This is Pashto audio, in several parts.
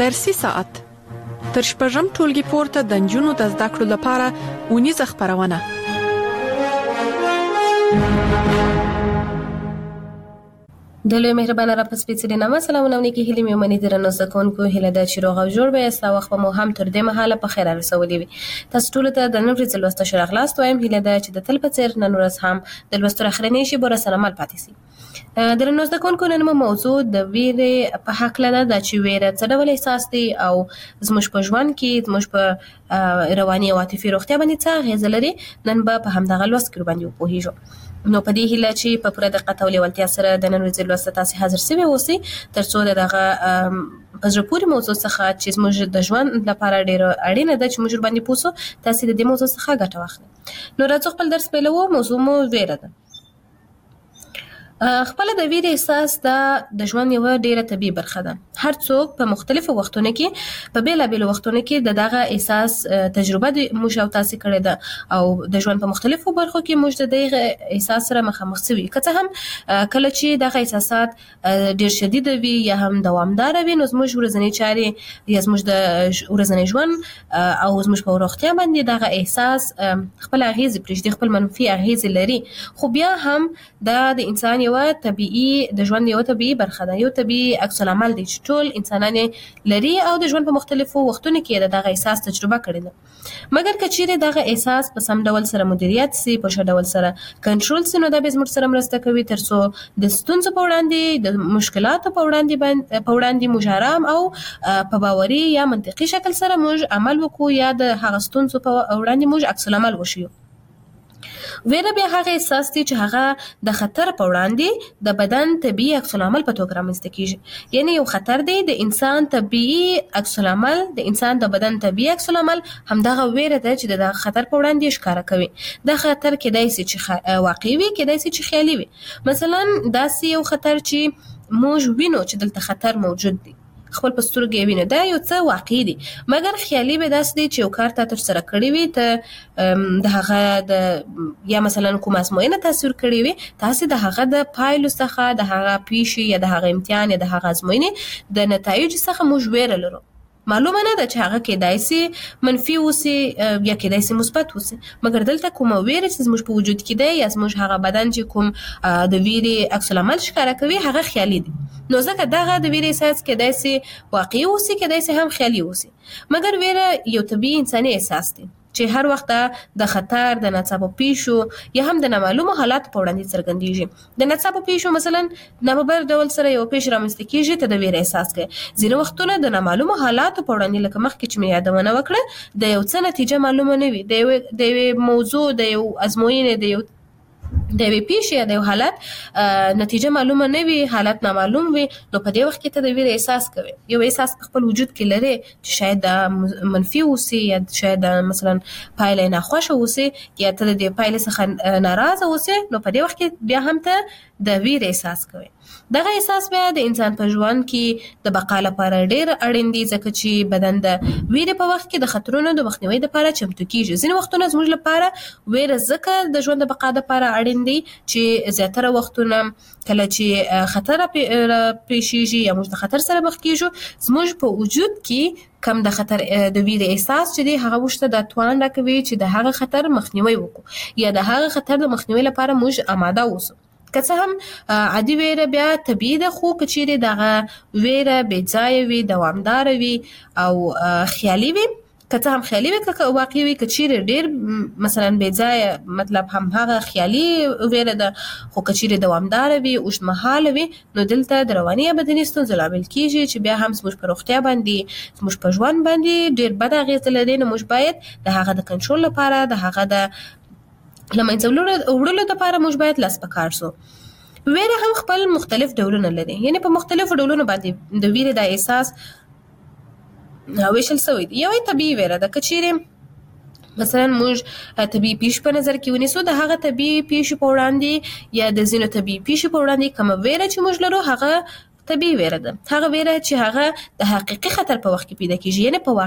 درسي ساعت تر شپږم ټولګي پورته د نجونو د زده کړو لپاره اونیزه خپرونه. د لوی مهربانه را په سپېڅلي نامه سلامونه ونیکي هیلې مې ومني درنو زده کوونکو هیله ده چې روغ او جوړ به یاست او وخت به مو هم تر دې مهاله په خیر رسولی وي. تاسو ټولو ته د نن ورځې لوسته ښه راغلاست وایم. هیله ده چې د تل په څېر نن ورځ هم د لوستو اخرنۍ شیبو راسره مل پاتې سي. درنو زده کوونکو نن مو موضوع د ویرې په هکله ده، دا چې ویره څه ډول احساس دی او زموږ په ژوند کې زموږ په رواني او عاطفي روغتیا باندې څه اغېزه لري. نن به په همدغه لوست کې باندې وپوهیږو. نو په دې هیله چې په پوره دقت او لیوالتیا سره د نن ورځې لوست تاسو حاضر سوي اوسئ ترڅو دغه په زړه پورې موضوع څخه چې زموږ د ژوند لپاره ډېره اړینه ده چې موږ باندې پوه سو، تاسو د دې موضوع څخه ګټه واخلئ. نو راځو خپل درس پیلوو. موضوع مو ویره ده. خپل د ویرې احساس د ژوند یو ډیره طبیعي برخه ده. هر څوک په مختلفو وختونو کې په بیلابیلو وختونو کې دغه احساس تجربه د موږ او تاسو کړې ده او د ژوند په مختلفو برخو کې موږ د دغه احساس سره مخامخ شوي. که څه هم کله چې دغه احساسات ډیر شدید وي یا هم دوامدار وي، نو زموږ ورځنی چارې یا زموږ د ورځنی ژوند او زموږ په روغتیا باندې دغه احساس خپل اغیز پرېږدي، خپل منفي اغیز لري. خو بیا هم د انسان یو طبيعي د ژوند یو طبيعي برخه ده، یو طبيعي عکس العمل دی چې ټول انسانان لري او د ژوند په مختلفو وختونو کې دغه احساس تجربه کړی ده. مګر که چیرې دغه احساس په سم ډول سره مدیریت سي، په ښه ډول سره کنټرول سي، نو دا به زموږ سره مرسته کوي ترڅو د ستونزو په وړاندې د مشکلاتو په وړاندې موږ آرام او په باوري یا منطقي شکل سره موږ عمل وکړو یا د هغه ستونزو په وړاندې موږ عکس العمل وشو. ویره بیا هغه احساس دی چې هغه د خطر په وړاندې د بدن طبيعي عکس العمل په توګه رامنځته کیږي. یعنی یو خطر دی د انسان طبيعي عکس العمل، د انسان د بدن طبيعي عکس العمل همدغه ویره ده چې د خطر په وړاندې ښکارا کوي. د خطر کېدای شي چې واقعي وي، کېدای شي چې خیالي وي. مثلا داسې یو خطر چې موږ وینو چې دلته خطر موجود دی، خپل پسترګې ویني، دا یو څه واقعي دي. مګر خیالي به داسې دی چې یو کار ته تر سره کړی وي، ته د هغه د یا مثلا کوم ازموینه تصویر کړی وي، تاسو د هغه د پایلو څخه، د هغه پیښې یا د هغه امتحان یا د هغه ازموینې د نتایج څخه موږ ویره لرو. معلومه نه ده چې هغه کېدای شي منفي وسی یا کېدای شي مثبت وسی. مګر دلته کومه ویره چې زموږ په وجود کې ده یا زموږ هغه بدن چې کوم د ویرې عکس العمل ښکاره کوي هغه خیالي دي. نو ځکه دغه د ویرې احساس کېدای شي واقعي وسی، کېدای شي هم خیالي وسی. مګر ویره یو طبيعي انساني احساس دی چې هر وخت د خطر، د ناڅاپه پیښو یا هم د نامعلومو حالاتو په وړاندې څرګندېږي. د ناڅاپه پیښو مثلا نامبر ډول سره یو پیښه رامنځته کېږي، ته د ویرې احساس کوې. ځینې وختونه د نامعلومو حالاتو په وړاندې لکه مخکې چې مې یادونه وکړه د یو څه نتیجه معلومه نه وي، د یوې موضوع، د یو ازموینې، د یوې پیښې یا د یو حالت نتیجه معلومه نه وي، حالت نامعلوم وي، نو په دې وخت کې ته د ویرې احساس کوې. یو احساس په خپل وجود کې لري چې شاید منفي وسی یا شاید مثلا پایله ناخوښه وسی یا ته د دې پایله څخه ناراضه وسی، نو په دې وخت کې بیا هم ته د ویرې احساس کوې. دغه احساس بیا د انسان په ژوند کې د بقا لپاره ډېر اړین دی، ځکه چې بدن د ویرې په وخت کې د خطرونو د مخنیوي لپاره چمتو کیږي. ځینې وختونه زموږ لپاره ویره ځکه د ژوند د بقا لپاره اړین دی چې زیاتره وختونه کله چې خطر پیښیږي یا موږ د خطر سره مخ کیږو، زموږ په وجود کې کم د خطر د ویرې احساس چې دی هغه وشته د توان راکوي چې د هغه خطر مخنیوي وکړو یا د هغه خطر د مخنیوي لپاره موږ آماده اوسو. که څه هم عادي ویره بیا طبیعي ده، خو که چیرې دغه ویره بې ځایه وي، دوامداره وي او خیالي وي، که څه هم خیالي وي که واقعي وي، که چیرې ډېر مثلا بې ځایه مطلب هم هغه خیالي ویره ده، خو که چیرې دوامداره وي، اوږدمهاله وي، نو دلته د رواني یا بدني ستونزو لامل کیږي چې بیا هم زموږ په روغتیا باندې، زموږ په ژوند باندې ډېر بد اغېز لري. نو موږ باید د هغه د کنټرول لپاره، د هغه د لمنځه وړلو لپاره موږ باید لاس په کار سو. ویره هم خپل مختلف ډولونه لري، یعنی په مختلفو ډولونو باندې د ویرې د احساس ویشل شوی دی. یوه طبیعي ویره ده، که چیرې مثلا موږ طبیعي پیښې په نظر کې ونیسو، د هغه طبیعي پیښې په وړاندې یا د ځینو طبیعي پیښې په وړاندې کومه ویره چې موږ لرو هغه طبیعي ویره ده. هغه ویره چې هغه د حقیقي خطر په وخت کې پیدا کیږي، یعنی په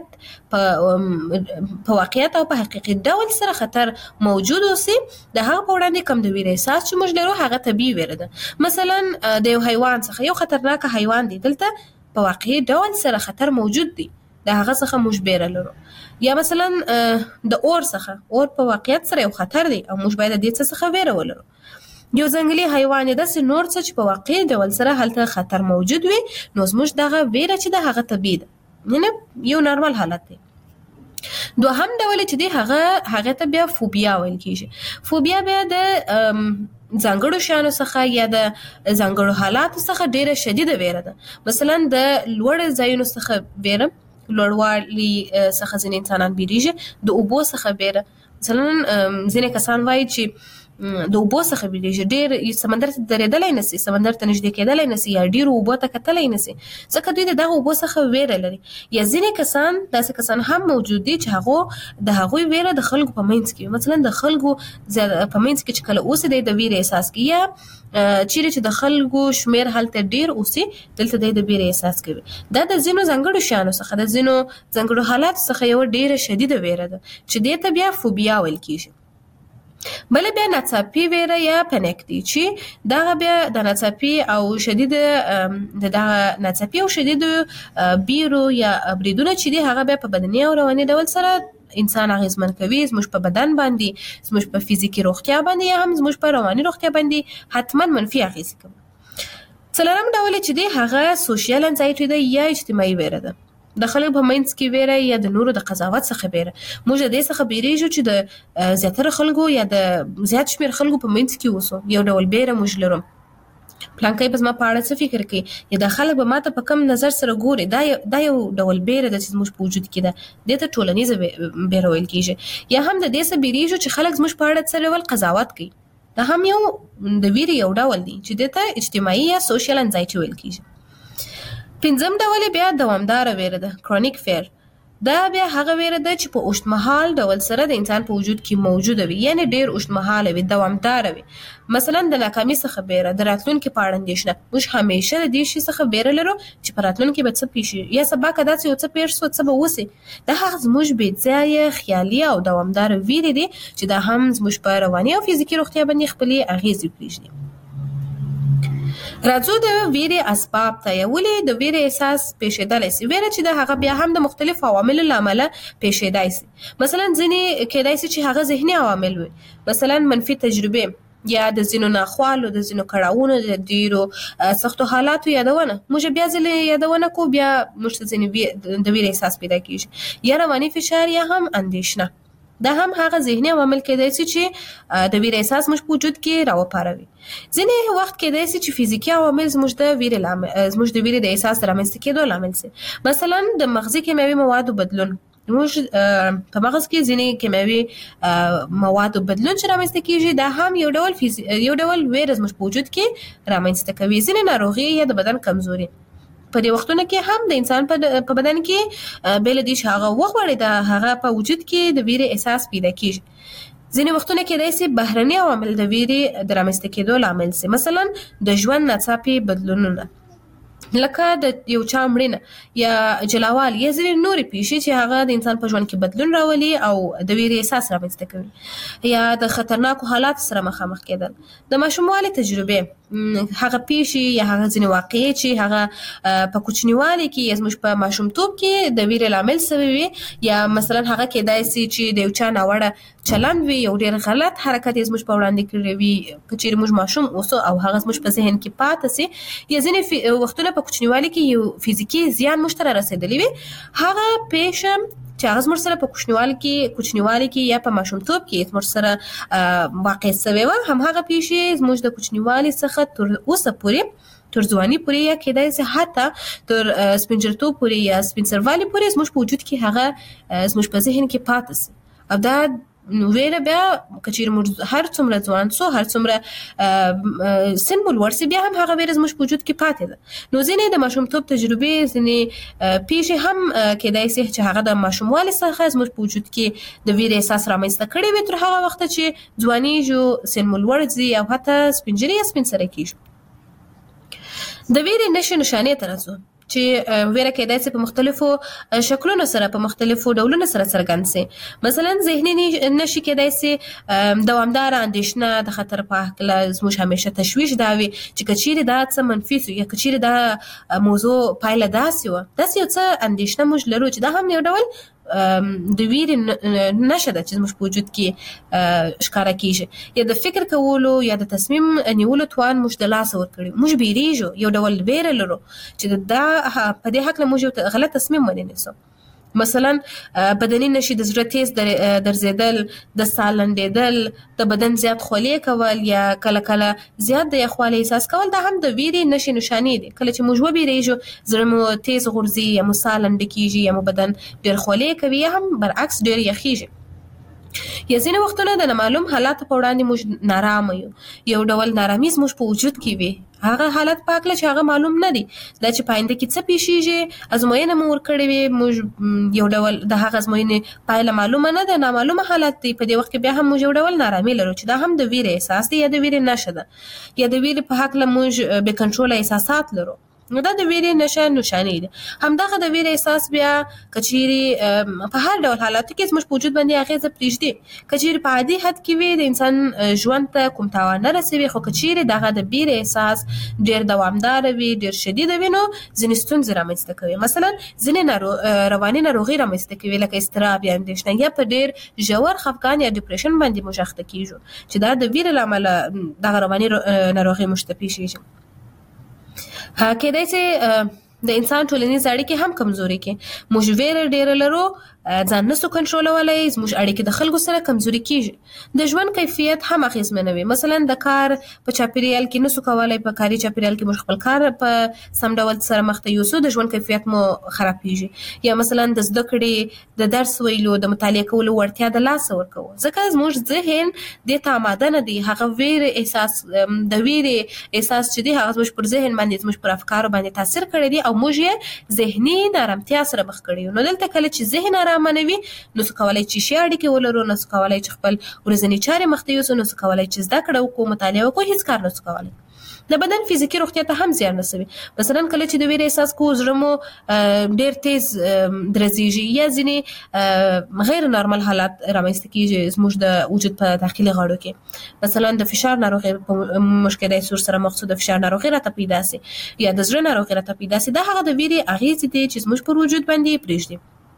واقعیت او په حقیقي ډول سره خطر موجود اوسي، د هغه په وړاندې کوم د ویرې احساس چې موږ لرو هغه طبیعي ویره ده. مثلا د یو حیوان څخه یو خطرناک حیوان دی، دلته په واقعي ډول سره خطر موجود دی د هغه څخه موږ بیره لرو. یا مثلا د اور څخه په واقعیت سره یو خطر دی او موږ باید د دې څخه ویره ولرو. یو ځنګلي حیوان داسې نور څه چې په واقعي ډول سره هلته خطر موجود وي نو زموږ دغه ویره چې د هغه طبیعي ده، یعنې یو نارمل حالت دی. دوهم ډول چې دی هغه ته بیا فوبیا ویل کیږي. فوبیا بیا د ځانګړو شیانو څخه یا د ځانګړو حالاتو څخه ډیره شدیده ویره ده. مثلا د لوړ ځایونو څخه ویره، لوړوالي څخه ځینې انسانان بیریږي، د اوبو څخه ویره. مثلا ځینې کسان وایي چې د اوبو څخه بیریږي، ډیر سمندر ته درېدلی نشي، سمندر ته نږدې کېدلی نشي، یا ډیرو اوبو ته کتلی نشي ځکه دوی د دغه اوبو څخه ویره لري. یا ځینې کسان داسې کسان هم موجود دي چې د هغوی ویره د خلکو په منځ کې، مثلا د خلکو په منځ کې چې کله اوسي د ویرې احساس کوي، یا چیرې چې د خلکو شمیر هلته ډیر اوسي دلته د ویرې احساس کوي. دا د ځینو ځانګړو شیانو څخه، د ځینو ځانګړو حالاتو څخه یو ډیره شدیده ویره ده چې دې ته بیا فوبیا ویل کیږي. بل بیا ناڅاپي ویره یا پنیک دی چې دغه بیا د ناڅاپي او شدید بیرو یا بریدونه چې دی هغه بیا په بدني او رواني ډول سره انسان اغیزمن کوي، زموږ په بدن باندې، زموږ په فزیکي روغتیا باندې، یا هم زموږ په رواني روغتیا باندې حتما منفي اغیز کوي. څلورم ډول چې دی هغه سوشل انزایټي ده یا اجتماعي ویره ده. د خلکو په منځ کې ویره یا د نورو د قضاوت څخه ویره. موږ د دې څخه بیریږو چې د زیاتره خلکو یا د زیات شمیر خلکو په منځ کې اوسو. یو ډول بیره موږ لرو، پلانکی به زما په اړه څه فکر کوي، یا د خلک به ماته په کم نظر سره ګوري. دا یو ډول بیره ده چې زموږ په وجود کې ده، دې ته ټولنیزه بیره ویل کیږي. یا هم د دې څخه بیریږو چې خلک زموږ په اړه څه ډول قضاوت کوي. دا هم یو د ویرې یو ډول دی چې دې ته اجتماعي یا سوشل انزایټي ویل کیږي. پنځم ډول بیا دوامداره ویره ده، کرونیک فیر. دا بیا هغه ویره ده چې په اوږدمهال ډول سره د انسان په وجود کې موجوده وي، یعنی ډیر اوږدمهاله وي، دوامداره وي. مثلا د ناکامۍ څخه ویره، د راتلونکي په اړه اندېښنه. موږ همیشه د دې شي څخه ویره لرو چې په راتلونکي به څه پیښ شي، یا سبا که داسې یو څه پیښ شو څه به وسي. دا هغه زموږ بې ځایه خیالي او دوامداره ویرې دي چې دا هم زموږ په رواني او فزیکي روغتیا باندې خپلې اغیزې پرېږدي. راځو د ویرې اسباب ته. ولې د ویرې احساس پیښیدلی سي؟ ویره چې د هغه بیا هم د مختلفو عواملو له امله پیښیدای سي. مثلا ځینې کېدای سي چې هغه ذهني عوامل وي، مثلا منفي تجربې، یا د ځینو ناخوالو، د ځینو کړاوونو، د ډیرو سختو حالاتو یادونه. موږ بیا ځلې یادونه کو، بیا موږ ته ځینې د ویرې احساس پیدا کیږي. یا رواني فشار یا هم اندېښنه. دا هم هغه ذهني عوامل کېدای سي چې د ویرې احساس موږ په وجود کې راوپاروي. ځینې وخت کېدای سي چې فزیکي عوامل زموږ د ویرې د احساس رامنځته کېدو لامل سي. مثلا د مغزي کیمیاوي موادو بدلون. موږ په مغز کې ځینې کیمیاوي موادو بدلون چې رامنځته کېږي، دا هم یو ډول ویره زموږ په وجود کې رامنځته کوي. ځینې ناروغي یا د بدن کمزوري. په دې وختونو کې هم د انسان په بدن کې بل دي چې هغه وغوړي، د هغه په وجود کې د ویرې احساس پیدا کیږي. ځینې وختونه کې داسې بهرني عوامل د ویرې د رامنځته کېدو لامل سي. مثلا د ژوند ناڅاپي بدلونونه، لکه د یو چا مړینه یا جلاوال، یا ځینې نورې پیښې چې هغه د انسان په ژوند کې بدلون راولي او د ویرې احساس رامنځته کوي. یا د خطرناکو حالاتو سره مخامخ کېدل. د ماشوموالي تجربې، هغه پیښې یا هغه ځینې واقعې چې هغه په کوچنیوالي کې یا زموږ په ماشومتوب کې د ویرې لامل سوي وي. یا مثلا هغه کېدای سي چې د یو چا ناوړه چلند وي، یو ډېر غلط حرکت یې زموږ په وړاندې کړی وي، که چیرې موږ ماشوم اوسو او هغه زموږ په ذهن کې پاته سي. یا ځینې وختونه په کوچنیوالي کې یو فزیکي زیان موږ ته رارسېدلی وي، هغه پیښه چې هغه زموږ سره په کوچنیوالي کې یا په ماشومتوب کې زموږ سره واقع سوې وه، همهغه پیښې زموږ د کوچنیوالي څخه تر اوسه پورې، تر ځواني پورې، یا کېدای سي حتی تر سپینجرتوب پورې یا سپین سروالي پورې زموږ په وجود کې هغه زموږ په ذهن کې پاته سي. او دا ویره بیا که چیرې موږ هر څومره ځوان سو، هر څومره سن مو لوړ سي، بیا هم هغه ویره زموږ په وجود کې پاتې ده. نو ځینې د ماشومتوب تجربې، ځینې پیښې هم کېدای سي چې هغه د ماشوموالي څخه زموږ په وجود کې د ویرې احساس رامنځته کړی وي تر هغه وخته چې ځوانیږو، سن مو لوړ ځي او حتی سپین ږیري یا سپین سرې کېږو. د ویرې نښې نښانې ته راځو. چې ویره کېدای شي په مختلفو شکلونو سره په مختلفو ډولونو سره څرګند شي. مثلا ذهني نشي کېدای شي دوامدار اندېښنه د خطر په هکله زموږ همیشه تشویش دا وي چې کچېرې دا څه منفي شو یا کچېرې دا موضوع پایله داسې وه، داسې یو څه اندېښنه موږ لرو چې دا هم یو ډول د ویرې نښه ده چې زموږ په وجود کې ښکاره کېږي. یا د فکر کولو یا د تصمیم نیولو توان موږ د لاسه ورکړي، موږ بیریږو، یو ډول ویره لرو چې دا په دې هکله موږ یو غلط تصمیم ونیسو. مثلا بدني نشي د زړه تیز درزیدل، د ساه لنډېدل، د بدن زیات خولې کول یا کله کله زیات د یخوالي احساس کول، دا هم د ویرې نښې نښانې دي. کله چې موږ وبېرېږو زړه مو تیز غورځي یا مو ساه لنډه کېږي یا مو بدن ډېر خولې کوي یا هم برعکس ډېر یخېږي. یا ځینې وختونه د نامعلوم حالاتو په وړاندې موږ نارامه یو، یو ډول نارامي زموږ په وجود کې وي، هغه حالت په هکله چې هغه معلوم نه دي، دا چې په آینده کې څه پیښیږي، ازموینه مو ورکړې وي، موږ یو ډول د هغه ازموینې پایله معلومه نه ده، نامعلومه حالت دی. په دې وخت کې بیا هم موږ یو ډول نارامي لرو چې دا هم د ویرې احساس دی یا د ویرې نښه ده. یا د ویرې په هکله موږ بې کنټروله احساسات لرو، نو دا د ویرې نښانې دي. همدغه د ویرې احساس بیا کچېرې په هر ډول حالاتو کې زموږ په وجود باندې اغېزه پرېږدي. کچېرې په عادي حد کې وي، د انسان ژوند ته کوم تاوان نه رسوي، خو کچېرې دغه د ویرې احساس ډېر دوامدار وي، ډېر شدید وي، نو ځینې ستونزې رامنځته کوي. مثلا ځینې رواني ناروغي رامنځته کوي لکه اضطراب یا اندېښنه، یا په ډېر ژور خفګان یا ډپریشن باندې موږ اخته کېږو چې دا د ویرې له امله دغه رواني ناروغي موږ ته پېښېږي. کېدای شي د انسان ټولنیز اړیکې هم کمزوري کې، موږ ویره ډېره لرو، ځان نسو کنټرولولی، زموږ اړیکې د خلکو سره کمزوري کېږي. د ژوند کیفیت هم اغېزمنوي، مثلا د کار په چاپېریال کې نسو کولی، په کاري چاپېریال کې موږ خپل کار په سم ډول سره مخته یوسو، د ژوند کیفیت مو خرابېږي. یا مثلا د زده کړې، د درس ویلو، د مطالعه کولو وړتیا د لاسه ورکوو، ځکه زموږ ذهن دې ته آماده نه دی. هغه ویرې احساس، د ویرې احساس چې دی هغه زموږ پر ذهن باندې، زموږ پر افکارو باندې تاثیر کړی دی او موږ یې ذهني نارامتیا سره مخ کړی یو. نو دلته کله چې ذهن ارامه نه وي، نو څه کولی چې ښې اړیکې ولرو، نو څه کولی چې خپل ورځني چارې مخته یوسو، نو څه کولی چې زده کړه وکړو، مطالعه وکړو، هېڅ کار نسو کولی. د بدن فزیکي روغتیا ته هم زیان رسوي. مثلا کله چې د ویرې احساس کوو، زړه مو ډېر تیز درزېږي، یا ځینې غیر نارمل حالات رامنځته کېږي زموږ د وجود په داخلي غړو کې. مثلا د فشار ناروغي موږ کېدای شي ورسره مخ شو، د فشار ناروغي راته پیدا شي یا د زړه ناروغي راته پیدا شي. دا هغه د ویرې اغېزې دي چې زموږ پر وجود باندې پرېږدي.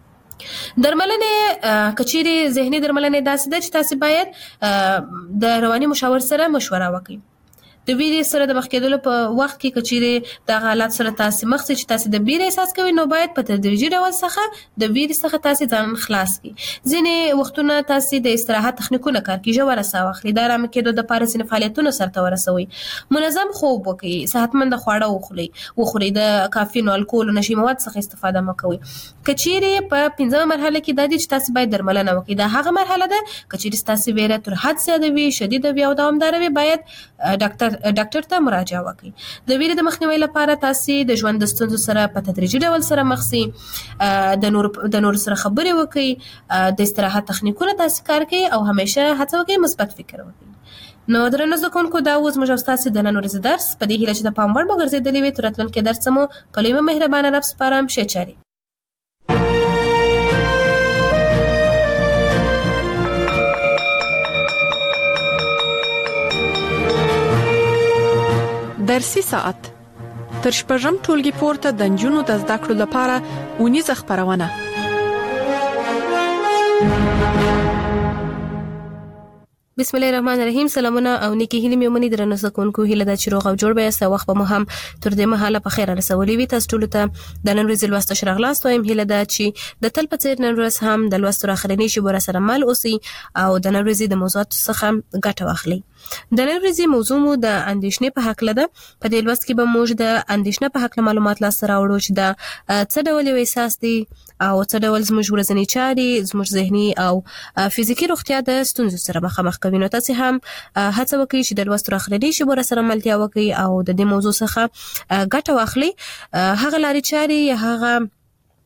درملنې، کچېرې ذهني درملنې داسې ده چې تاسې باید د رواني مشاور سره مشوره وکړئ. د ویرې سره د مخ کېدلو په وخت کې کچېرې دغه حالات سره تاسې مخ شئ چې تاسې د ویرې احساس کوئ، نو باید په تدریجي ډول څخه د ویرې څخه تاسې ځان خلاص کړئ. ځینې وختونه تاسې د استراحت تخنیکونه کار کړئ، ژوره ساه واخلئ، د ارامه کېدو دپاره ځینې فعالیتونه سرته ورسوئ، منظم خوب وکړئ، صحتمنده خواړه وخورئ، د کافین او الکول او نشي مواد څخه استفاده مه کوئ. کچېرې په 5مه مرحله کې دا دي چې تاسې باید درملنه وکړئ. دا هغه مرحله ده کچېرې ستاسې ویره تر حد زیاته وي، شدیده وي او دوامداره وي، باید ډاکټر ته مراجعه وکړئ. د ویرې د مخنیوي لپاره تاسې د ژوند د ستونزو سره په تدریجي ډول سره مخ شئ، د نورو سره خبرې وکړئ، د استراحت تخنیکونه تاسې کار کوئ او همیشه هڅه وکړئ مثبت فکر وکړئ. نو درنو زده کوونکو، دا اوس موږ او ستاسې د نن ورځې درس په دې هیله چې د پام وړ مو ګرځېدلی وي. تر راتلونکي درس مو په لوی مهربانه رب سپارم. ښې چارې. درسي ساعت تر شپږم ټولګي پورته د نجونو د زده کړو لپاره اونیزه خپرونه. بسم الله الرحمن الرحیم. سلامونه او نیکی هیلې مې ومني درنو زده کوونکو، هیله ده چې روغ او جوړ به یاست. وخت به مو هم تر دې مهاله په خیر رسولي وي. تاسو ټولو ته د نن ورځې لوست ښه راغلاست وایم. هیله ده چې د تل په څېر نن ورځ هم د لوستو اخرنۍ شیبو راسره مل اوسئ او د نن ورځې د موضوعاتو څخه ګټه واخلئ. د نن ورځې موضوع مو د اندېښنې په هکله ده. په دې لوست کې به موږ د اندېښنه په هکله معلومات لاسته راوړو چې دا څه ډول یو احساس دی او څه ډول زموږ ورځنۍ چارې، زموږ ذهني او فزیکي روغتیا د ستونزو سره مخامخ کوي. نو تاسې هم هڅه وکړئ چې د لوستو اخرنۍ شیبو سره ملتیا وکړئ او د دې موضوع څخه ګټه واخلئ. هغه لارې چارې یا هغه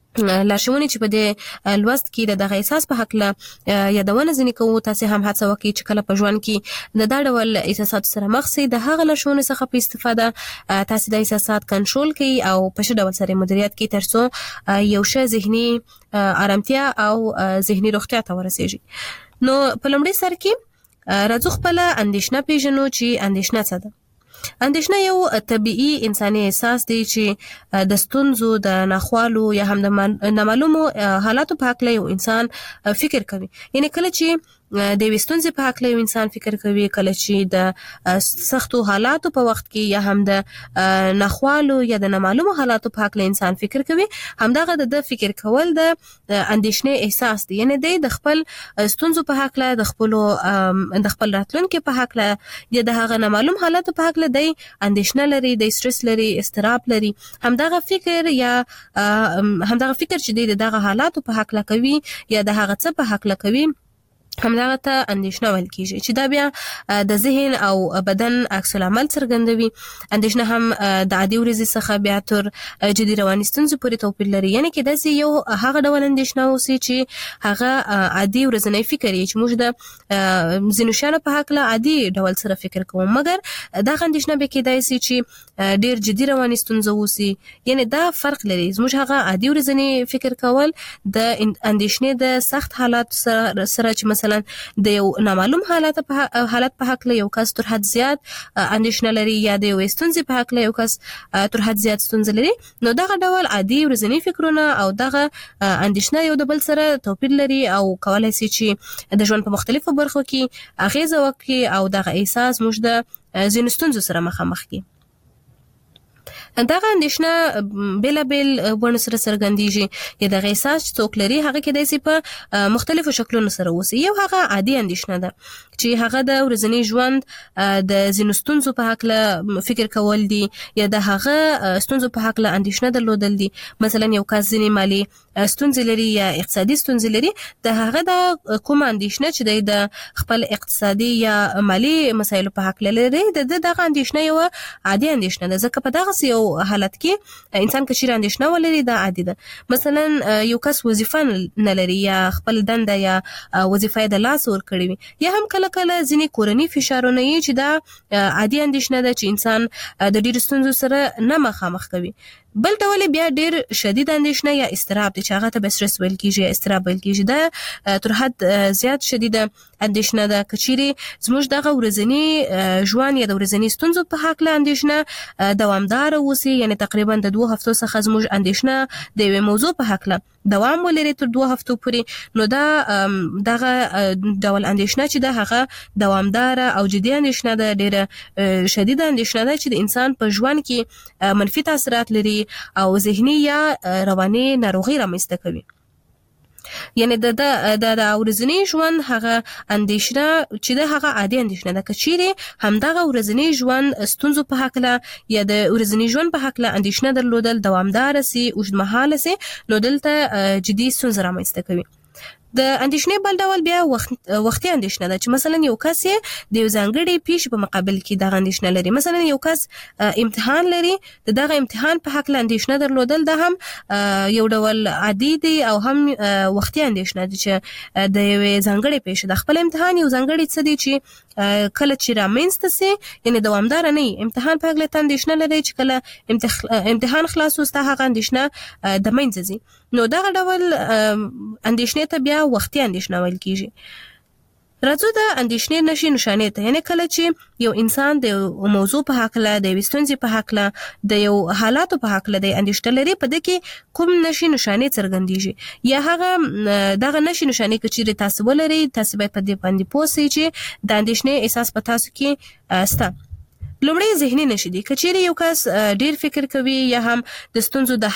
لارښوونې چې په دې لوست کې د دغه احساس په حق له یادونه ځنې کوو، تاسو هم هڅه وکړئ چې کله په ژوند کې د دا ډول احساسات سره مخ شئ د هغه لارښوونې څخه په استفاده تاسو د احساسات کنټرول کړئ او په ښه ډول سره مدیریت کړئ ترڅو یو ښه ذهني آرامتیا او ذهني روغتیا ته ورسیږي. نو په لومړي سر کې راځو خپل اندېښنه پیژنو چې اندېښنه څه ده. اندېښنه یو طبيعي انساني احساس دی چې د ستونزو د ناخوالو یا هم د نامعلومو حالاتو په حق له یو انسان فکر کوي. یعنی کله چې د وستونزې په حق له یو انسان فکر کوي، کله چې د سختو حالاتو په وخت کې یا هم د ناخوالو یا د نامعلومو حالاتو په حق له انسان فکر کوي، همدغه د فکر کول د اندېښنې احساس دی. یعنی د خپل ستونزو په حق له د خپل راتلونکي په حق له یا د هغه نامعلوم حالاتو په حق له د اندېښنه لري، د استرس لري، استراب لري. همدغه فکر یا همدغه فکر چې دغه حالاتو په حق له کوي یا د هغه څه په حق له کوي، همدغه ته اندېښنه ویل کیږي چې دا بیا د ذهن او بدن عکس العمل څرګندوي. اندېښنه هم د عادي ورځې څخه بیا تر جدي رواني ستونزو پورې توپیر لري. یعنی کې داسې یو هغه ډول اندېښنه اوسي چې هغه عادي ورځنی فکر یې چې موږ د ځینو شیانو په حق له عادي ډول سره فکر کوو، مګر دغه اندېښنه به کېدای شي چې ډېر جدي رواني ستونزه اوسي. یعنی دا فرق لري. زموږ هغه عادي ورځنی فکر کول د اندېښنې د سخت حالات سره چې مثلا د یو نامعلوم حالت په حق له یو کس تر حد زیات اندېښنه لري یا د یو ستونزې په حق له یو کس تر حد زیات ستونزه لري، نو دغه ډول عادي ورځنی فکرونه او دغه اندېښنه یو د بل سره توپیر لري او کولای شي چې د ژوند په مختلفو برخو کې اغیزه وکړي او دغه احساس موږ د ځینو ستونزو سره مخامخ کړي. دغه اندېښنه بیلابیل بڼو سره څرګندېږي. یا دغه احساس چې څوک لري هغه کېدای شي په مختلفو شکلونو سره اوسي. یو هغه عادي اندېښنه ده چې هغه د ورځني ژوند د ځینو ستونزو په حق له فکر کول دي یا د هغه ستونزو په حق له اندېښنه درلودل دي. مثلا یو کس ځینې مالي ستونزې لري یا اقتصادي ستونزې لري، د هغه د کوم اندېښنه چې د خپل اقتصادي یا مالي مسایلو په حق لري، دغه اندېښنه یو عادي اندېښنه ده. ځکه په دغه یو حالت کې انسان که چیرې اندېښنه ولري دا عادي ده. مثلا یو کس وظیفه نه لري یا خپل دنده یا وظیفه د لاس ورکړي وي، یا هم کله ځینې کورني فشارونه یې چې دا عادي اندېښنه ده چې انسان د ډېرو ستونزو سره نه مخامخ کوي. بل ډول بیا ډېر شدید اندېښنه یا استراب دي چې هغه ته به سټرس ویل کیږي یا استراب ویل کیږي. دا تر حد زیات شدیده اندېښنه ده. که چیرې زموږ دغه ورځنی ژوند یا د ورځني ستونزو په حق له اندېښنه دوامدار اوسي، یعنی تقریبا د 2 هفتو څخه زموږ اندېښنه د یوې موضوع په حق له دوام ولري تر 2 هفتو پورې، نو دا دغه ډول اندېښنه چې ده هغه دوامدار او جدي اندېښنه ده، ډېره شدیده اندېښنه ده چې د انسان په ژوند کې منفي تاثیرات لري او ذهني یا رواني ناروغي رامنځته کوي. یعنی د ورځنی ژوند هغه اندېښنه چې د هغه عادي اندېښنه ده. که چیرې همدغه ورځنی ژوند ستونزو په حق له یا د ورځنی ژوند په حق له اندېښنه درلودل دوامدار سي، اوږدمهاله سي، نو دلته جدي ستونزې رامنځته کوي. د اندېښنې بل ډول بیا وختي اندېښنه ده چې مثلا یو کس د یو ځانګړي پیښې په مقابل کې دغه اندېښنه لري. مثلا یو کس امتحان لري، دغه امتحان په حق له اندېښنه درلودل دا هم یو ډول عادي دی او هم وختي اندېښنه ده چې د یوې ځانګړي پیښې د خپل امتحان یو ځانګړي څه دی چې کله چې رامنځته سي، یعنی دوامدار نه وي. امتحان په حق له اندېښنه لري چې کله امتحان خلاص وسته هغه اندېښنه د منځه ځي، نو دغه ډول اندېښنې ته بیا وختي اندېښنه ویل کیږي. راځو د اندېښنې نښې نښانې ته. یعنی کله چې یو انسان د موضوع په حق له د ستونزې په حق له د یو حالاتو په حق له د اندېښنه لري، په دې کې کوم نښې نښانې څرګندېږي یا هغه دغه نښې نښانې که چیرې تاسو ولرئ، تاسو باید په دې باندې پوه شئ چې د اندېښنې احساس په تاسو کې شته. لومړی ذهني نښې دي. که چیرې یو کس ډېر فکر کوي یا هم د ستونزو د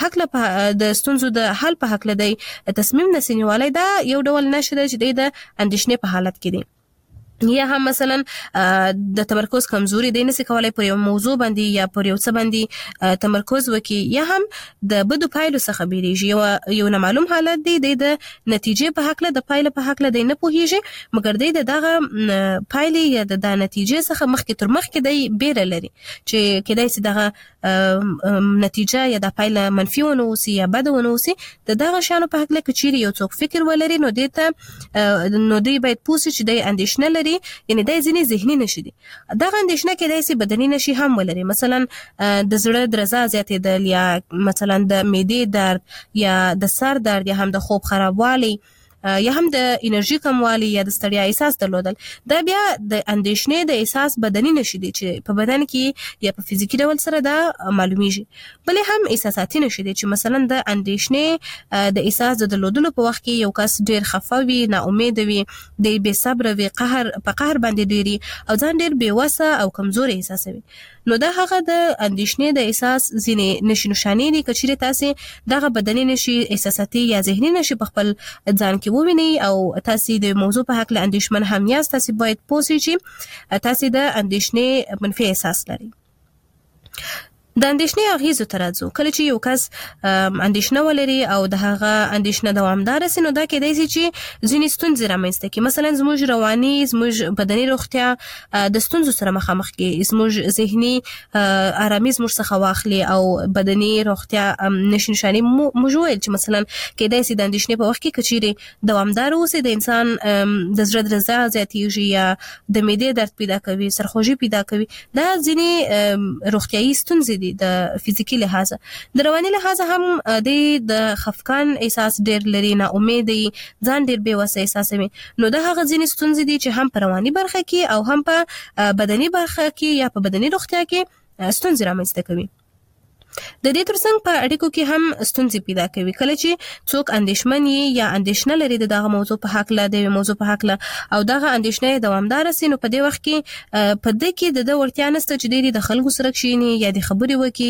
حل په حق له دی تصمیم نسي نیولی، دا یو ډول نښه ده چې د اندېښنې په حالت کې دی. یا هم مثلا د تمرکز کمزوري دی، نسی کولای پر یو موضوع باندې یا پر یو څه باندې تمرکز وکړي، یا هم د بدو پایلو څخه بیریږي. یو نامعلوم حالت دی د نتیجې په حق له د پایلو په حق له دی نه پوهیږي، مګر دی دغه پایلې یا د نتیجې څخه مخکې تر مخکې دی بیره لري چې کېدای شي دغه نتیجه یا د پایله منفي ونه اوسي یا بده ونه اوسي. دغه شانو په حق له کچيري یو څوک فکر ولري نو دی باید پوه شي چې دی اندېښنه لري، یعنی دا ځینې ذهني نشي دي. دغه اندېښنه کېدای شي بدني نشي هم ولري، مثلا د زړه درزا زیاتېدل یا مثلا د معدې درد یا د سر درد یا هم د خوب خرابوالی یا هم د انرژي کموالی یا د ستړیا احساس درلودل. دا بیا د اندېښنې د احساس بدني نشي دي چې په بدن کې یا په فزیکی ډول سره دا معلومیږي. بلې هم احساساتي نشي دي چې مثلا د اندېښنې د احساس د درلودلو په وخت کې یو کس ډیر خفه وي، نا امید وي، د بې صبر وي، په قهر باندې ډیری او ځان ډیر بې وسه او کمزوري احساسوي. نو دا هغه د اندېښنې د احساس ځینې نشانې دي. کچېرې تاسې دغه بدني نشي، احساساتي یا ذهني نشي په خپل ځان کې ووینئ او تاسې د موضوع په حق له اندېښمن هم یاست، تاسې باید پوه شئ چې تاسې د اندېښنې منفي احساس لرئ. د اندېښنې اغیزو ته راځو. کله چې یو کس اندېښنه ولري او د هغه اندېښنه دوامداره سي، نو دا کېدای شي چې ځینې ستونزې رامنځته کړي. مثلا زموږ رواني، زموږ بدني روغتیا د ستونزو سره مخامخ کړي، زموږ ذهني آرامي زموږ څخه واخلي او بدني روغتیا نشانې موږ ویل چې مثلا کېدای شي د اندېښنې په وخت کې کچېرې دوامداره اوسي، د انسان د زړه درزا زیاتېږي یا د معدې درد پیدا کوي، سرخوږي پیدا کوي. دا ځینې روغتیایي ستونزې د فزیکی لحاظ. د رواني لحاظ هم د خفقان احساس ډیر لري، نا امید دي، ځان ډیر بې وسه احساسوي. نو دا هغه ځینې ستونزې دي چې هم په رواني برخه کې او هم په بدني برخه کې یا په بدني روغتیا کې ستونزې رامنځته کوي. د دې ترڅنګ په اړیکو کې هم ستونزې پیدا کوي. کله چې څوک اندېښمن یا اندېښنه لري دغه موضوع په حق له د موضوع په حق له او دغه اندېښنه دوامدار سي، نو په دې وخت کې په دې کې د ورتیا نسته چې د خلکو سره کښیني یا د خبرې وکړي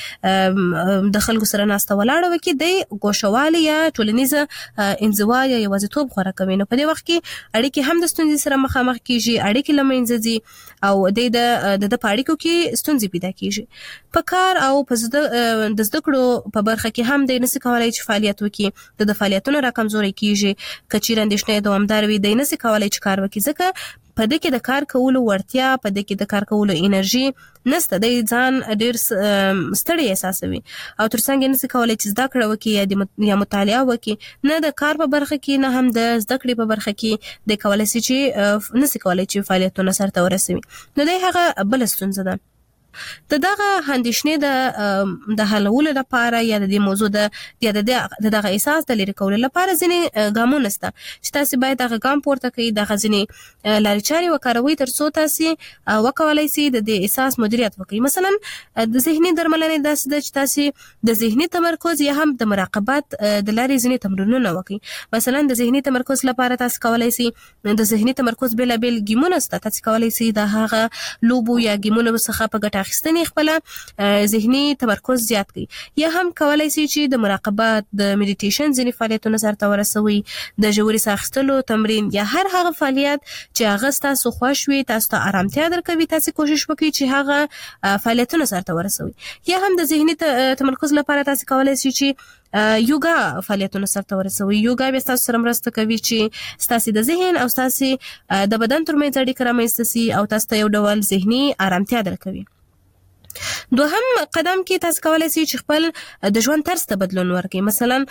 یا د خلکو سره ناسته ولاړه وکړي، د ګوښوالي یا ټولنیزه انزوا یا یوازیتوب خوره کوي. نو په دې وخت کې اړیکې هم د ستونزې سره مخامخ کیږي، اړیکې له منځه ځي او د اړیکو کې ستونزې پیدا کیږي. په کار او په د زده کړو په برخه کې هم د نسی کولای چې فعالیت وکړي، د فعالیتونو را کمزوري کیږي. کچیر اندېښنه دوامدار وي، د نسی کولای چې کار وکړي، ځکه په دې کې د کار کولو ورتیا، په دې کې د کار کولو انرژي نسته، د ځان ډیر ستړی احساسوي او ترڅنګ نسی کولای چې زده کړه وکړي یا مطالعه وکړي. نه د کار په برخه کې نه هم د زده کړې په برخه کې د کولای شي چې نسی کولای چې فعالیتونه سرته ورسوي. نو د هغه بل ستونزه ده. دغه اندېښنې د حلولو لپاره یا د موضوع دغه احساس د لرې کولو لپاره ځینې ګامونه شته چې تاسو باید هغه ګام پورته کړئ، دغه ځینې لارې چارې وکاروئ ترڅو تاسو وکولای شئ د احساس مدیریت وکړئ. مثلا د ذهني درملنې داسې ده چې تاسو د ذهني تمرکز یا هم د مراقبت د لارې ځینې تمرینونه وکړئ. مثلا د ذهني تمرکز لپاره تاسو کولای شئ د ذهني تمرکز بېلابېل ګیمونه شته، تاسو کولای شئ د هغه لوبو یا ګیمونو څخه په ګټه اخیستنې خپل ذهني تمرکز زیات کړئ. یا هم کولای شئ چې د مراقبت، د میډیټیشن ځینې فعالیتونه سرته ورسوي، د ژورې ساه اخیستلو تمرین یا هر هغه فعالیت چې هغه ستاسو خوښ وي، تاسو ته آرامتیا درکوي، تاسو کوشش وکړئ چې هغه فعالیتونه سرته ورسوي. یا هم د ذهني تمرکز لپاره تاسو کولای شئ چې یوګا فعالیتونه سرته ورسوي. یوګا به تاسو سره مرسته کوي چې تاسو د ذهن او تاسو د بدن ترمنځ اړیکه رامنځته شي او تاسو ته یو ډول ذهني آرامتیا درکوي. دوهم قدم کې تاسو کولای شئ چې خپل د ژوند طرز ته بدلون ورکړئ.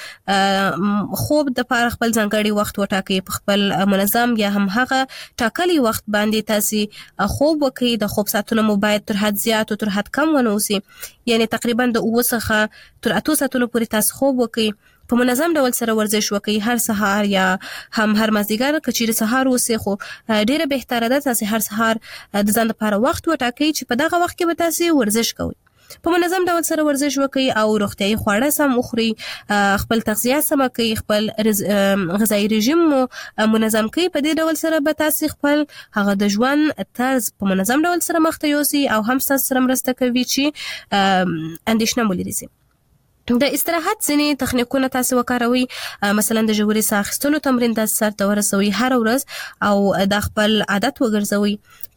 مثلا خوب د لپاره خپل ځانګړي وخت وټاکئ، په خپل منظم یا هم هغه ټاکلي وخت باندې تاسو خوب وکړئ. د خوب ساعتونه مو باید تر حد زیات او تر حد کم ونه اوسي، یعنی تقریبا د 9 څخه تر 8 ساعتونو پورې تاسو خوب وکړئ. په منظم ډول سره ورزش وکړئ، هر سهار یا هم هر مازدیګر کچیر سهار وسه، خو ډیره بهتره ده تاسو هر سهار د ځان لپاره وخت وټاکئ چې په دغه وخت کې به تاسو ورزش کوئ. په منظم ډول سره ورزش وکړئ او روغتیايي خواړه سم وخورئ، خپل تغذیه سم کړئ، خپل غذایی رژیم مو منظم کړئ. په دې ډول سره به تاسو خپل هغه د ژوند طرز په منظم ډول سره مخ ته یوسئ او هم تاسو سره مرسته کوي چې اندېښنه مو لري. د استراحت ځینې تخنیکونه تاسو وکاروي، مثلا د ژورې ساه اخیستلو تمرین تاسو سره ورسوي هر ورځ او د خپل عادت وګرځوي.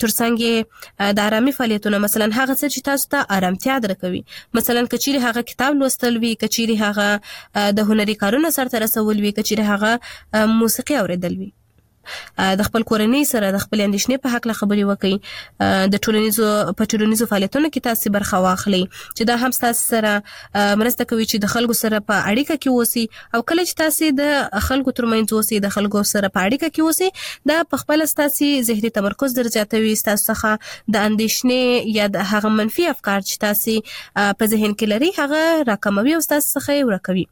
ترڅنګ د آرامي فعالیتونه مثلا هغه څه چې تاسو ته آرامتیا درکوي، مثلا کچيري هغه کتاب لوستل وي، کچيري هغه د هنري کارونو سره رسول وي، کچيري هغه موسیقي اوریدل وي. د خپل کورنۍ سره د خپل اندیشنې په حق له خبرې وکړي. د ټولنیزو فعالیتونو کې تاسو برخه واخلئ چې دا هم تاسو سره مرسته کوي چې د خلکو سره په اړیکه کې اوسئ، او کله چې تاسو د خلکو ترمنځ اوسئ، د خلکو سره په اړیکه کې اوسئ، دا په خپل تاسو ذهني تمرکز درزیاتوي، تاسو څخه د اندیشنې یا د هغه منفي افکار چې تاسو په ذهن کې لري هغه راکموي او تاسو څخه ورکوي.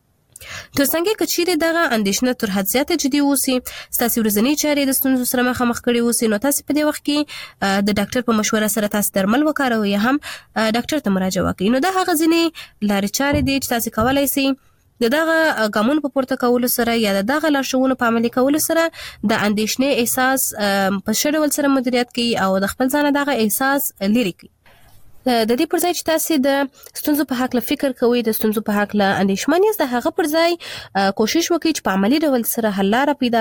ترڅنګ کچيري دغه اندیشنه تر حد زیاته جدي اوسي، تاسو ورځنی چارې د ستونزو سره مخامخ کړي اوسي، نو تاسو په دې وخت کې د ډاکټر په مشوره سره تاسو درمل وکاروي یا هم ډاکټر ته مراجعه وکړئ. نو دا هغه ځینې لارې چارې دي چې تاسو کولای شئ دغه ګامونو په پورته کولو سره یا دغه لارښوونو په عملي کولو سره د اندیشنې احساس په ښه ډول سره مدیریت کړئ او د خپل ځان دغه احساس لري کړئ. د دې پر ځای چې تاسو د ستونزو په حق له فکر کوئ، د ستونزو په حق له اندیشمن یاست، د هغه پر ځای کوشش وکړئ چې په عملی ډول سره حل لاره پیدا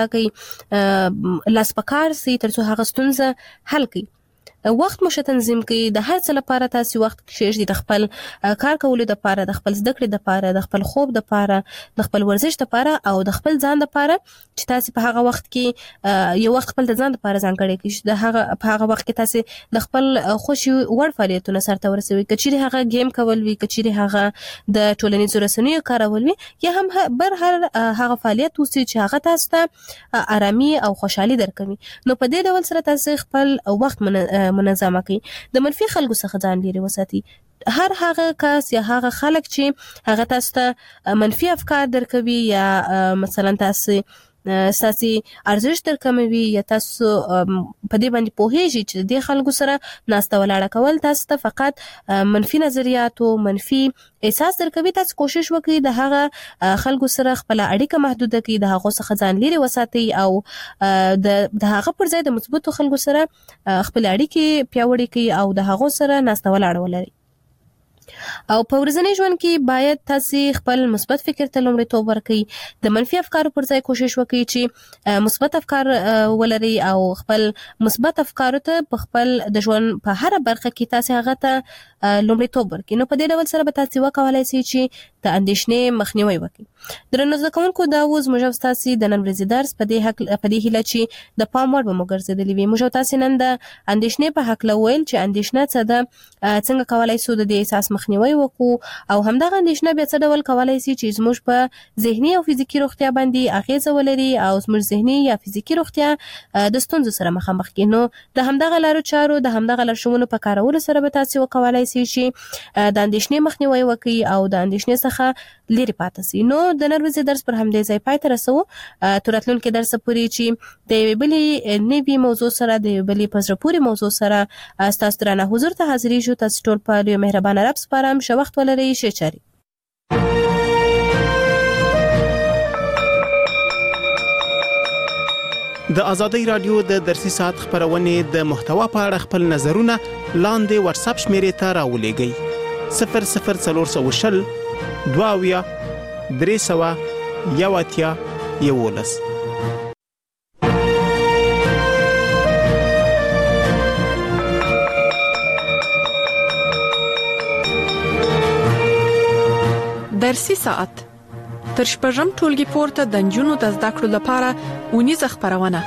کړئ، لاس په کار سئ ترڅو هغه ستونزه حل کړئ. وخت مو تنظیم کړئ، د هر څه لپاره تاسو وخت کښېږدئ، د خپل کار کولو لپاره، د خپل زده کړې لپاره، د خپل خوب لپاره، د خپل ورزش لپاره او د خپل ځان لپاره چې تاسو په هغه وخت کې یو وخت خپل د ځان لپاره ځانګړی کړئ. د هغه په هغه وخت کې تاسو د خپل خوشي وړ فعالیتونه سره ورسوي، کچيري هغه گیم کول وي، کچيري هغه د ټولنیزو رسنیو کارول وي، یا هم بر هر هغه فعالیت اوسي چې هغه تاسو ته آرامي او خوشحالي درکوي. نو په دې ډول سره تاسو خپل وخت منظم کړئ. د منفي خلکو څخه ځان لري وساتئ. هر هغه کس یا هغه خلک چې هغه تاسو ته منفي افکار درکوي یا مثلا تاسو ارزښت درکموي یا تاسو په دې باندې پوهیږئ چې د خلکو سره ناسته ولاړه کول تاسو ته فقط منفي نظریات او منفي احساس درکوي، تاسو کوشش وکړئ د هغه خلکو سره خپل اړیکه محدوده کړئ، د هغه څخه ځان لري وساتئ او د هغه پر ځای د مثبتو خلکو سره خپل اړیکې پیاوړې کړئ او د هغه سره ناسته ولاړه ولرئ. او په ورځني ژوند کې باید تاسو خپل مثبت فکر ته لومړیتوب ورکړئ، د منفي افکارو پر ځای کوشش وکړئ چې مثبت افکار ولرئ او خپل مثبت افکارو ته په خپل د ژوند په هر برخه کې تاسو هغه ته لومړیتوب ورکړئ. نو په دې ډول سره به تاسو وکولای شئ چې د اندیشنې مخنیوي وکړئ. درنو زده کوونکو، دا اوس موږ تاسو د نن ورځې درس په دې هیله چې د پام وړ به مو ګرځېدلی وي. موږ تاسو نن د اندیشنې په حق لویل چې اندیشنه څه ده، څنګه کولای شو د دې احساس مخنیوي وکړو او همدغه اندیشنه بیا څه ډول کولای شي چې زموږ په ذهني او فزیکی روغتیا باندې اغیزه ولري او زموږ ذهني یا فزیکی روغتیا د ستونزو سره مخامخ کړي. نو د همدغه لارو چارو د همدغه لارښوونو په کارولو سره به تاسو وکولای شئ چې د اندیشنې مخنیوي وکړي او د اندیشنې څخه لري پاتې شئ. نو د نن ورځې درس پر همدې ځای پای ته رسوو، تر راتلونکي درس پورې چې د یوې بلې نوې موضوع سره، د یوې بلې په زړه پورې موضوع سره ستاسو درانه حضور ته حاضرېږو. تاسو ټول په یو مهربانه رب سپارم. ښه وخت ولرئ. ښه چارې. د ازادۍ رادیو د درسي ساعت خبرونه د محتوا په اړه خپل نظرونه لاندې واتساپ شمیرې ته راولېږئ: 00420 22 300 11. درسي ساعت تر شپږم ټولګي پورته د نجونو د زده کړو لپاره اونیزه خبرونه.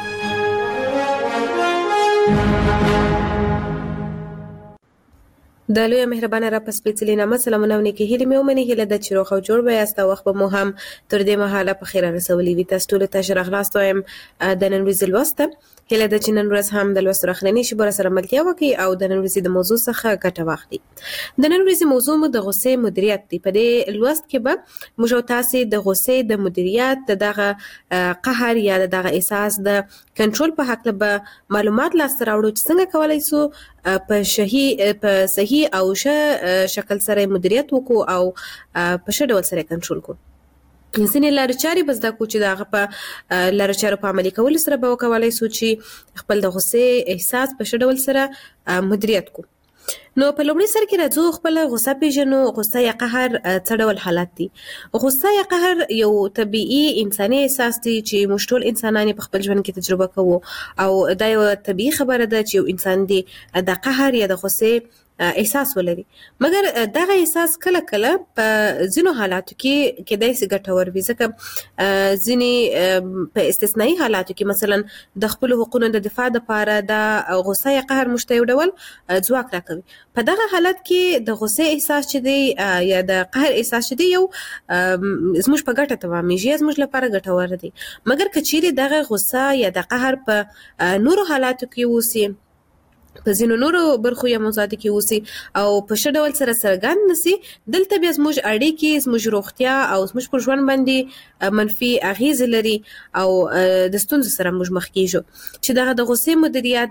د لوی مهربانه را پس پیڅلي نامه سلامونه ونکي هلي مې ومني هله د چیرو خو جوړ به یاستا وخت به مو هم تر دې مهاله په خیر رسولي وي. تاسو ټول ته شرح خلاص وایم د نن ورځې لوسته هله د چنن ورځ هم د لوست راخننی شي بر سره ملتیا وکي او د نن ورځې د موضوع څخه ګټه واخلي. د نن ورځې موضوع مو د غصې مدیریت دی. په دې لوست کې به موږ تاسو د غصې د مدیریت دغه قهر یا دغه احساس د کنټرول په حق له معلومات لاسته راوړو چې څنګه کولای سو په صحیح او ښه شکل سره مدیریت وکړو او په ښه ډول سره کنټرول کړو. ځینې لارې چارې به زده کړو چې د هغه په لارو چارو په عملي کولو سره به وکولای شو چې خپل د غصې احساس په ښه ډول سره مدیریت کړو. نو په لومړي سر کې راځو خپل غوسه پیژنو. غوسه یا قهر څه ډول حالت دي؟ غوسه یا قهر یو طبيعي انساني احساس دی چې موږ ټول انسانان په خپل ژوند کې تجربه کوو، او دا یو طبيعي خبره ده چې یو انسان دی د قهر یا د غوسې احساس ولري. مګر دغه احساس کله کله په ځینو حالاتو کې کېدای شي ګټور وي، ځکه ځینې په استثنایی حالاتو کې مثلا د خپل حقوقو د دفاع لپاره د غوسه یا قهر مشته یو ډول ځواک راکوي. په دغه حالت کې د غوسې احساس چې دی یا د قهر احساس چې دی یو زموږ په ګټه تمامېږي، زموږ لپاره ګټور دی. مګر که چیرې دغه غوسه یا د قهر په نورو حالاتو کې وسی، په ځینو نورو برخو یا موضوعاتو کې اوسي او په ښه ډول سره څرګند نشي، دلته بیا زموږ اړیکې، زموږ روغتیا او زموږ پر ژوند باندې منفي اغیز لري او د ستونزو سره موږ مخ کیږو. چې دغه د غوسې مدیریت